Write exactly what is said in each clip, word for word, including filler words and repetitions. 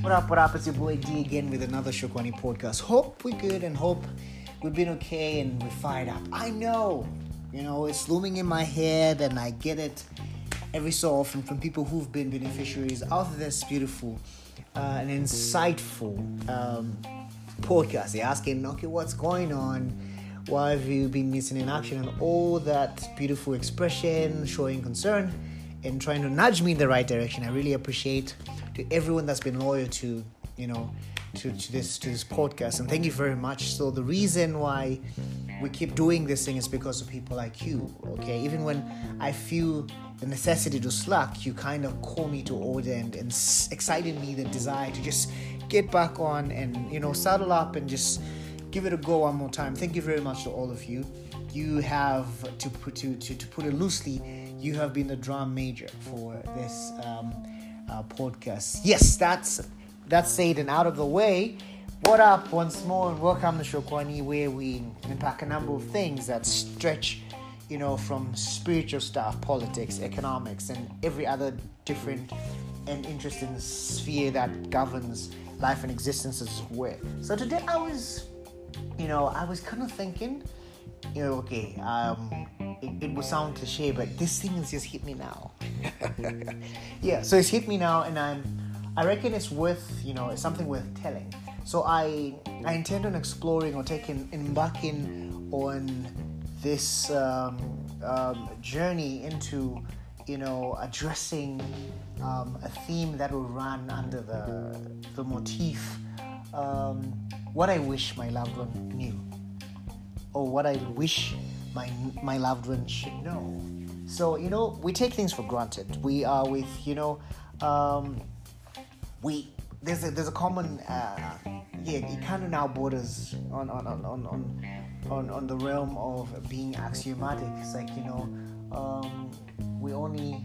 What up, what up? It's your boy D again with another Shokwani podcast. Hope we're good and hope we've been okay and we're fired up. I know, you know, it's looming in my head and I get it every so often from people who've been beneficiaries of this beautiful uh, and insightful um, podcast. They're asking, okay, what's going on? Why have you been missing in action? And all that beautiful expression, showing concern and trying to nudge me in the right direction. I really appreciate to everyone that's been loyal to, you know, to, to this to this podcast. And thank you very much. So the reason why we keep doing this thing is because of people like you, okay? Even when I feel the necessity to slack, you kind of call me to order and, and excited me the desire to just get back on and, you know, saddle up and just give it a go one more time. Thank you very much to all of you. You have, to put to, to, to put it loosely, you have been the drum major for this um, uh, podcast. Yes, that's that's said and out of the way. What up once more and welcome to Shokwani, where we unpack a number of things that stretch, you know, from spiritual stuff, politics, economics, and every other different and interesting sphere that governs life and existence as well. So today I was, you know, I was kind of thinking, you know, okay, um, it, it will sound cliche, but this thing has just hit me now. Yeah, so it's hit me now, and I'm, I reckon it's worth, you know, it's something worth telling. So I, I intend on exploring or taking, embarking on this um, um, journey into, you know, addressing um, a theme that will run under the the motif, um, what I wish my loved one knew, or what I wish my my loved one should know. So, you know, we take things for granted. We are with, you know, um, we there's a there's a common uh, yeah, it kind of now borders on on on on on, on, on the realm of being axiomatic. It's like, you know, um, we only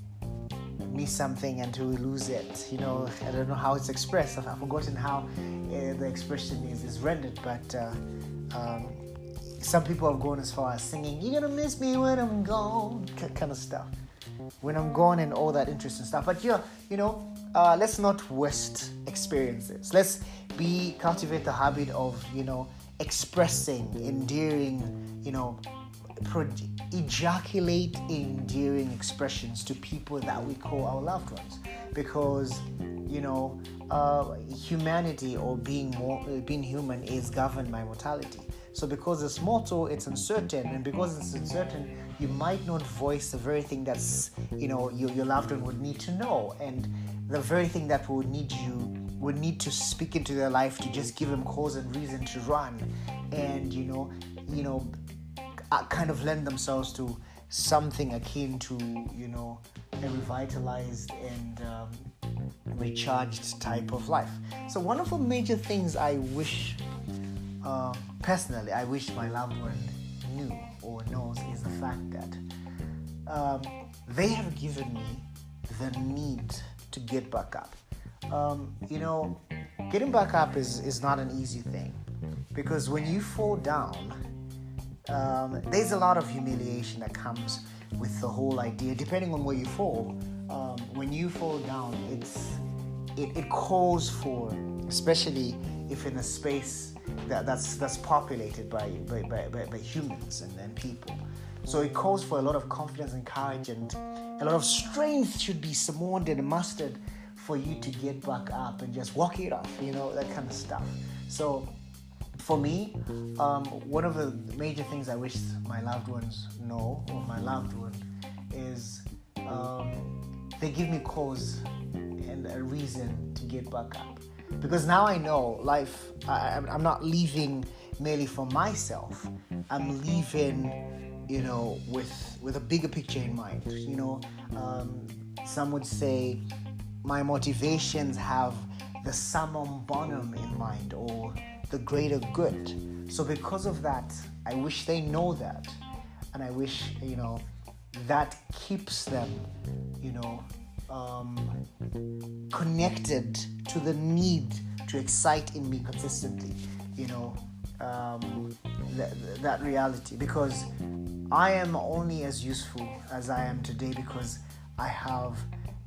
miss something until we lose it. You know, I don't know how it's expressed. I've, I've forgotten how uh, the expression is is rendered, but. Uh, um, Some people have gone as far as singing, "You're gonna miss me when I'm gone," kind of stuff. When I'm gone and all that interesting stuff. But yeah, you know, uh, let's not waste experiences. Let's be cultivate the habit of, you know, expressing, endearing, you know, pro- ejaculate endearing expressions to people that we call our loved ones. Because, you know, uh, humanity or being more, uh, being human is governed by mortality. So because it's mortal, it's uncertain, and because it's uncertain, you might not voice the very thing that's, you know, your, your loved one would need to know, and the very thing that would need you would need to speak into their life to just give them cause and reason to run, and you know, you know, kind of lend themselves to something akin to, you know, a revitalized and um, recharged type of life. So one of the major things I wish. Uh, personally, I wish my loved one knew or knows is the fact that um, they have given me the need to get back up. Um, you know, getting back up is, is not an easy thing, because when you fall down, um, there's a lot of humiliation that comes with the whole idea, depending on where you fall. Um, when you fall down, it's it, it calls for, especially if in a space that, that's that's populated by by, by, by, by humans and, and people. So it calls for a lot of confidence and courage, and a lot of strength should be summoned and mustered for you to get back up and just walk it off, you know, that kind of stuff. So for me, um, one of the major things I wish my loved ones know, or my loved one, is um, they give me cause and a reason to get back up. Because now I know life, I, I'm not leaving merely for myself. I'm leaving, you know, with with a bigger picture in mind. You know, um, some would say my motivations have the summum bonum in mind, or the greater good. So because of that, I wish they know that. And I wish, you know, that keeps them, you know, Um, connected to the need to excite in me consistently, you know, um, th- that reality, because I am only as useful as I am today because I have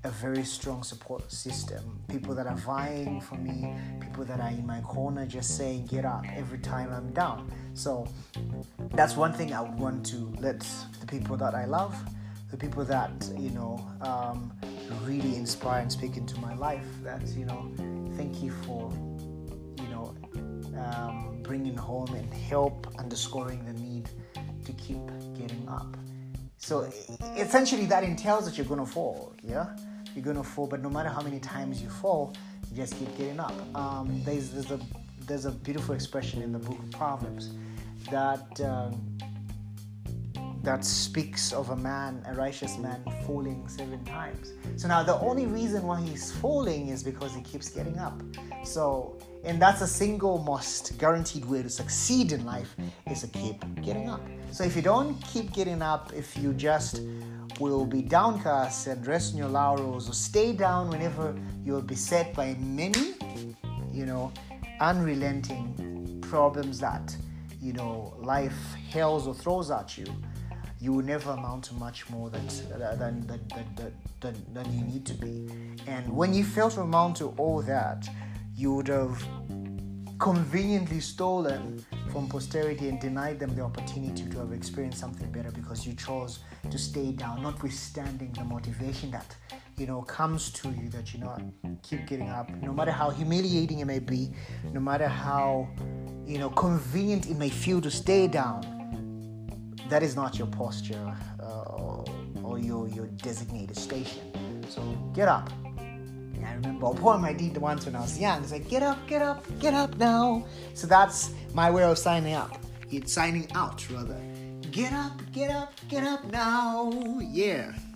a very strong support system. People that are vying for me, people that are in my corner just saying, get up every time I'm down. So that's one thing I would want to let the people that I love, the people that, you know, um, really inspire and speak into my life, that, you know, thank you for, you know, um, bringing home and help underscoring the need to keep getting up. So essentially that entails that you're going to fall, yeah? You're going to fall, but no matter how many times you fall, you just keep getting up. Um, there's, there's, a, there's a beautiful expression in the book of Proverbs that um, that speaks of a man, a righteous man, falling seven times. So now the only reason why he's falling is because he keeps getting up. So, and that's a single most guaranteed way to succeed in life, is to keep getting up. So if you don't keep getting up, if you just will be downcast and rest on your laurels, or stay down whenever you're beset by many, you know, unrelenting problems that, you know, life hails or throws at you, you will never amount to much more than than, than, than, than, than you need to be. And when you fail to amount to all that, you would have conveniently stolen from posterity and denied them the opportunity to have experienced something better, because you chose to stay down, notwithstanding the motivation that, you know, comes to you, that, you know, keep getting up, no matter how humiliating it may be, no matter how, you know, convenient it may feel to stay down. That is not your posture uh, or, or your, your designated station. So get up. I remember a poem I did once when I was young. It's like, get up, get up, get up now. So that's my way of signing up. It's signing out, rather. Get up, get up, get up now. Yeah.